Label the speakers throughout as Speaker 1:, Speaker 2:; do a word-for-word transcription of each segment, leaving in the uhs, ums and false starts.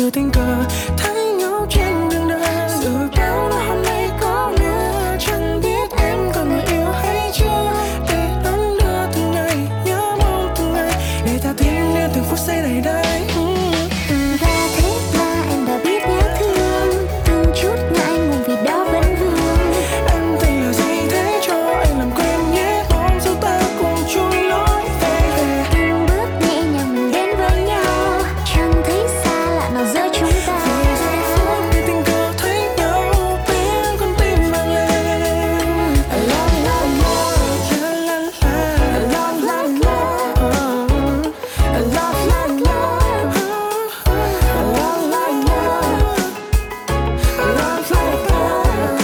Speaker 1: như tình cờ thấy nhau trên đường đời. Dự báo là hôm nay có mưa, chẳng biết em có người yêu hay chưa, để đón đưa từng ngày, nhớ mong từng ngày, để ta tin đến từng phút giây này đây.
Speaker 2: Và thế là em đã biết nhớ thương, từng chút ngại ngùng vì đó vẫn vương.
Speaker 1: Em tên là gì thế cho anh làm quen nhé, mong sao ta cùng chung lối về.
Speaker 2: Từng bước nhẹ nhàng mình đến với nhau, chẳng thấy xa lạ nào giữa chúng ta.
Speaker 1: Vì giây phút khi tình cờ thấy nhau, tiếng con tim vang lên. I love, love, love, la la la. I love, love, love, oh. I love, love, love, oh. I love, love, love. I love, love, love.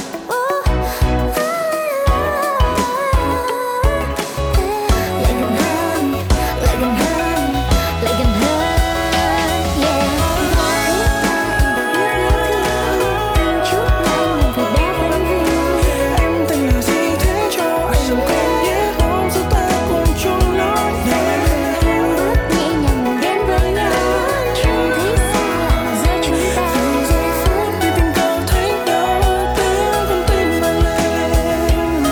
Speaker 2: Lại gần hơn, lại gần hơn, lại gần hơn, yeah. Và thế là em đã biết nhớ thương, từng chút ngại ngùng vì đã vẫn vương.
Speaker 1: Em tên là gì thế cho anh làm quen nhé, mong sao ta cùng chung lối về.
Speaker 2: Từng bước nhẹ nhàng mình đến với nhau, chẳng thấy xa lạ nào giữa chúng ta.
Speaker 1: Vì giây phút khi tình cờ thấy nhau, tiếng con tim vang lên.